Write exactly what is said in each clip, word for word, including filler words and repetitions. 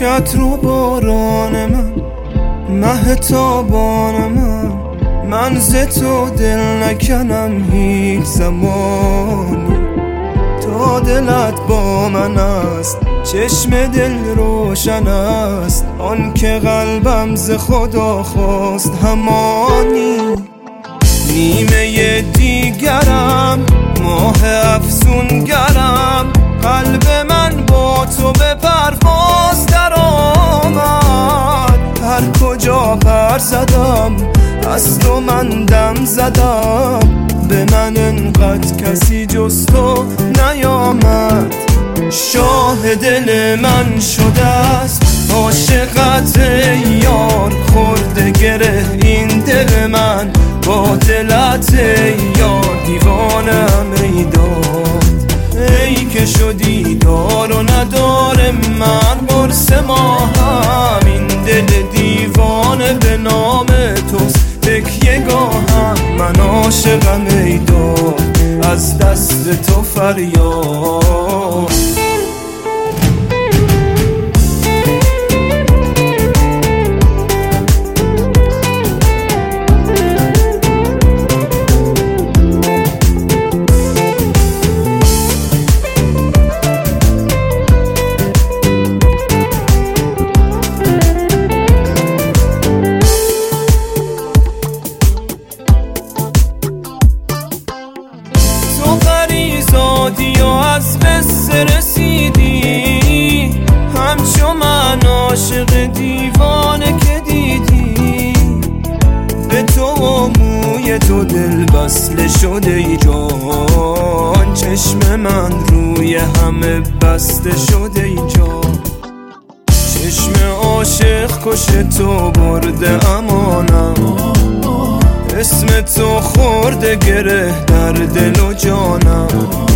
اشکت رو باران من، مه تابان من، من ز تو دل نکنم هیچ زمانی. تا دلت با من است چشم دل روشن است، آن که قلبم ز خدا خواست همانی. نیمه دیگرم ماه افسونگرم، قلب من با تو به پرواز در آمد. هر کجا پر زدم از تو من دم زدم، به من انقدر کسی جز تو نیامد. شاه دل من شده است عاشقت یار، خورده گره این دل من با دلت یار. دیوانم ای داد ای که شدی دار و ندار من، برس ما هم این دل دیوانه به نام توست تکیه گاهم. من عاشقم ای داد از دست تو فریاد. زادی و از قصه رسیدی، همچو من عاشق دیوانه که دیدی. به تو و موی تو دل بسله شده ای جان، چشم من روی همه بسته شده ای جان. چشم عاشق کش تو برده امانم، اسم تو خورده گره در دل و جانم.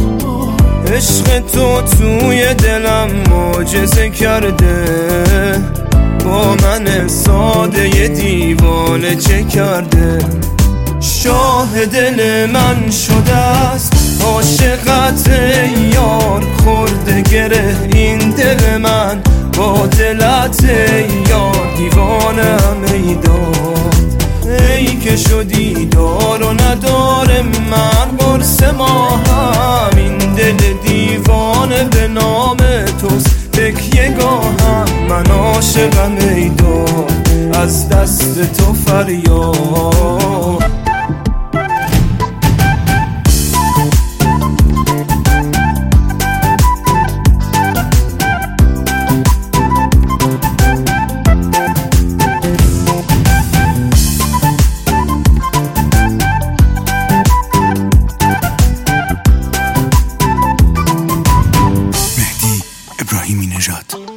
عشق تو توی دلم معجزه کرده، با من ساده دیوانه چه کرده. شاه دل من شده است عاشقت یار، خورده گره این دل من با دلت یار. دیوانم ای داد ای که شدی دار و ندار من، برس ما هم این دل دیوانه به نام توست تکیه گاهم. من عاشقم ای داد از دست تو فریاد. ابراهیمی نژاد.